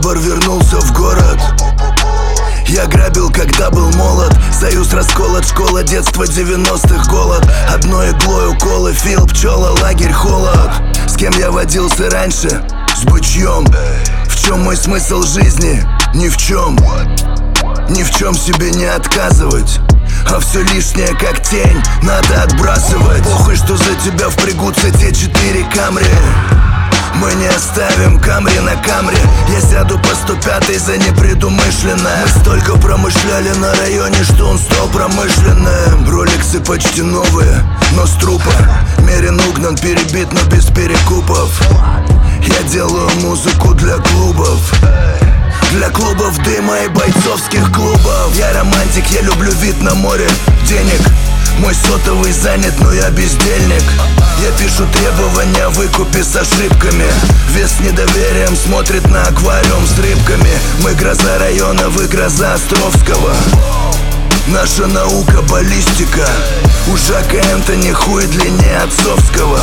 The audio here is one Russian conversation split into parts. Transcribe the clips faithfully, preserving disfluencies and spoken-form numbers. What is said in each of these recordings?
Табор вернулся в город. Я грабил, когда был молод. Союз расколот, школа детства девяностых, голод. Одной иглой уколы, фил, пчела, лагерь, холод. С кем я водился раньше? С бычьем. В чем мой смысл жизни? Ни в чем. Ни в чем себе не отказывать. А все лишнее, как тень, надо отбрасывать. Похуй, что за тебя впрягутся те четыре камри. Мы не оставим камри на камре. Я сяду по сто пятой за непредумышленное. Мы столько промышляли на районе, что он стал промышленным. Роликсы почти новые, но с трупа. Мерин угнан, перебит, но без перекупов. Я делаю музыку для клубов. Для клубов дыма и бойцовских клубов. Я романтик, я люблю вид на море. Денег мой сотовый занят, но я бездельник. Я пишу требования о выкупе с ошибками. Вес недоверием смотрит на аквариум с рыбками. Мы гроза района, вы гроза Островского. Наша наука баллистика. У Жака Энтони хуй длиннее отцовского.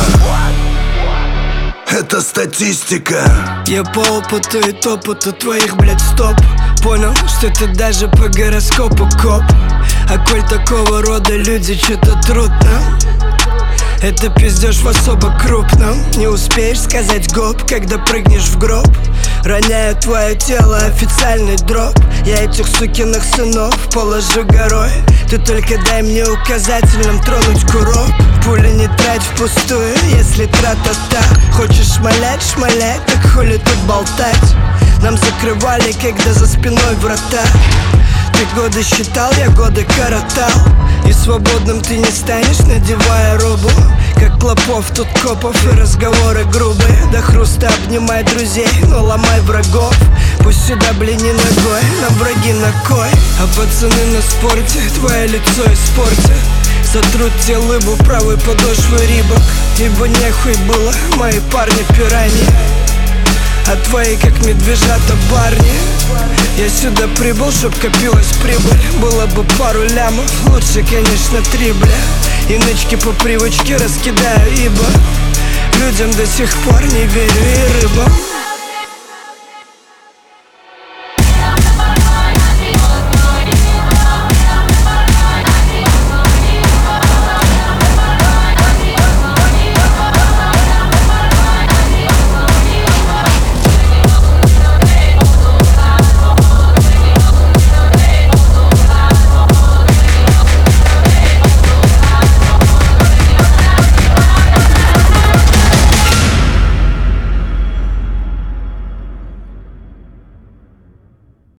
Это статистика. Я по опыту и топоту твоих, блядь, стоп. Понял, что ты даже по гороскопу коп. А коль такого рода люди, что-то трудно. Это пиздеж в особо крупном. Не успеешь сказать гоп, когда прыгнешь в гроб. Роняю твое тело, официальный дроп. Я этих сукиных сынов положу горой. Ты только дай мне указательным тронуть курок. Пули не трать впустую, если тра-та-та. Хочешь шмалять, шмаляй, так хули тут болтать. Нам закрывали, когда за спиной врата. Ты годы считал, я годы коротал. И свободным ты не станешь, надевая робу. Как клопов тут копов и разговоры грубые. До хруста обнимай друзей, но ломай врагов. Пусть сюда блини ногой, нам враги на кой. А пацаны на спорте, твое лицо испортят. Сотрут тебе лыбу правой подошвы Рибок. Ибо нехуй было, мои парни пираньи. А твои как медвежата барни. Я сюда прибыл, чтоб копилась прибыль. Было бы пару лямов, лучше, конечно, три, бля. И нычки по привычке раскидаю, ибо людям до сих пор не верю и рыбам.